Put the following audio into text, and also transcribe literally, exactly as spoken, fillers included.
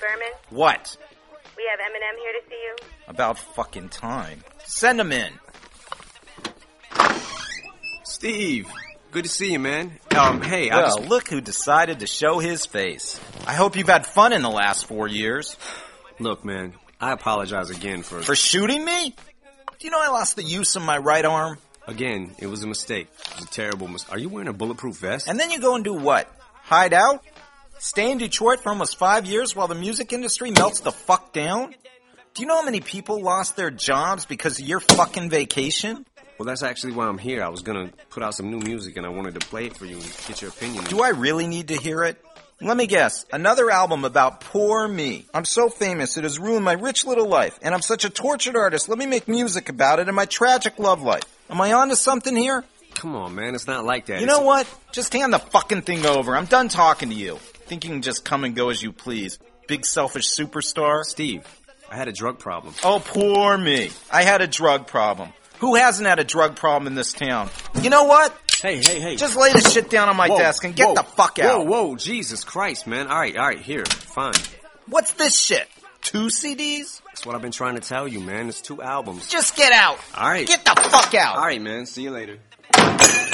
Berman? What? We have Eminem here to see you. About fucking time. Send him in. Steve, good to see you, man. Um, hey, I Well, just... look who decided to show his face. I hope you've had fun in the last four years. Look, man, I apologize again for... For shooting me? Do you know I lost the use of my right arm? Again, it was a mistake. It was a terrible mistake. Are you wearing a bulletproof vest? And then you go and do what? Hide out? Stay in Detroit for almost five years while the music industry melts the fuck down? Do you know how many people lost their jobs because of your fucking vacation? Well, that's actually why I'm here. I was gonna put out some new music and I wanted to play it for you and get your opinion. Do I really need to hear it? Let me guess. Another album about poor me. I'm so famous it has ruined my rich little life, and I'm such a tortured artist. Let me make music about it and my tragic love life. Am I onto something here? Come on, man. It's not like that. You It's know a- what? Just hand the fucking thing over. I'm done talking to you. Think you can just come and go as you please. Big selfish superstar. Steve, I had a drug problem. Oh, poor me. I had a drug problem. Who hasn't had a drug problem in this town? You know what? Hey, hey, hey. Just lay the shit down on my Whoa, desk and get whoa, the fuck out. Whoa, whoa, Jesus Christ, man. All right, all right, here, fine. What's this shit? Two C Ds? That's what I've been trying to tell you, man. It's two albums. Just get out. All right. Get the fuck out. All right, man. See you later.